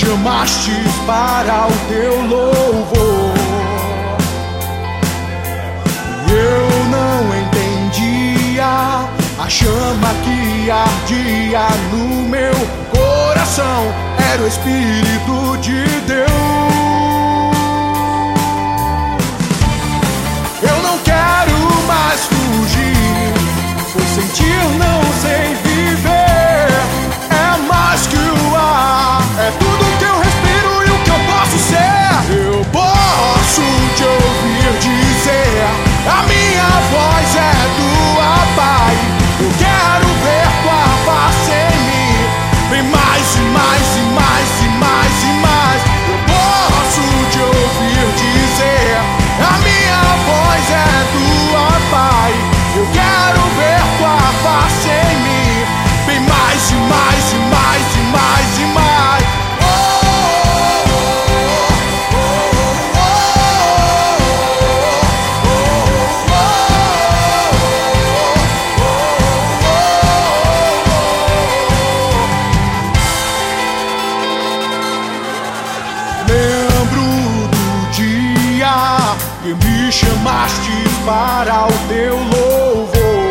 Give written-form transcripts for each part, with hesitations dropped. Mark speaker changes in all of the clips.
Speaker 1: chamastes para o teu louvor. Eu não entendia a chama que ardia no meu coração, era o Espírito de Deus. Eu não quero mais fugir, pois sentir não sei viver. É mais que o ar, é tudo que eu respiro e o que eu posso ser. Eu posso te ouvir dizer, a minha voz é tua, Pai. Eu quero ver tua face em mim, vem mais e mais e mais e mais e mais. Eu posso te ouvir dizer, a minha voz é tua, Pai. Eu quero ver tua face em mim, vem mais e mais e mais e mais e mais. Lembro do dia que me chamaste para o teu louvor.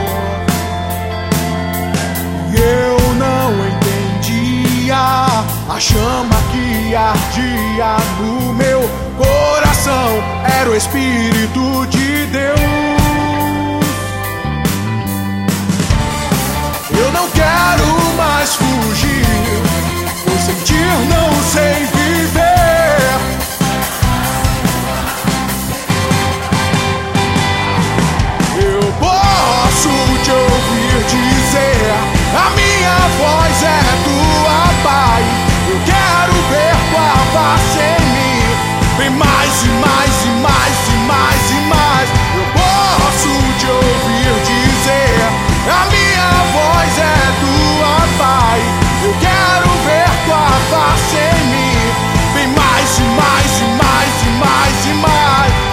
Speaker 1: E eu não entendia a chama que ardia no meu coração, era o Espírito de Deus. Eu não quero mais fugir, pois sentir não sei viver. Eu posso te ouvir dizer, a minha voz é tua, Pai. Eu quero ver tua face em mim, vem mais e mais e mais e mais e mais. Eu posso te ouvir dizer, a minha voz é tua, Pai. Eu quero ver tua face em mim, vem mais e mais e mais e mais e mais.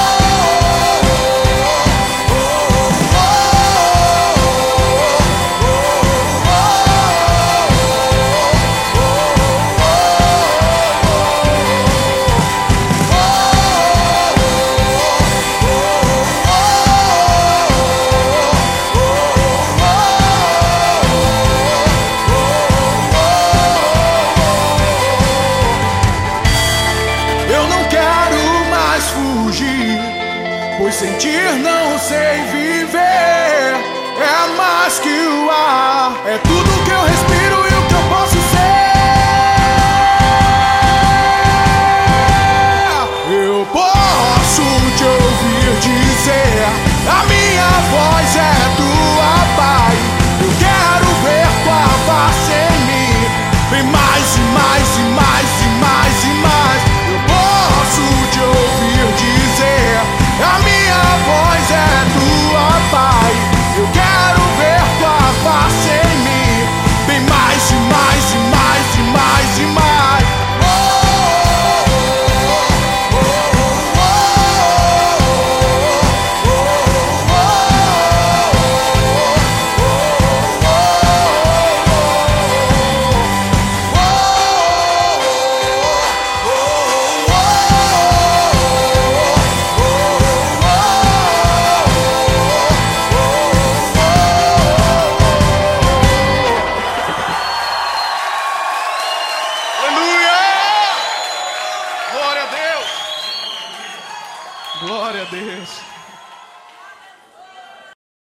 Speaker 1: Eu não quero mais fugir, pois sentir não sei viver. É mais que o ar, é tudo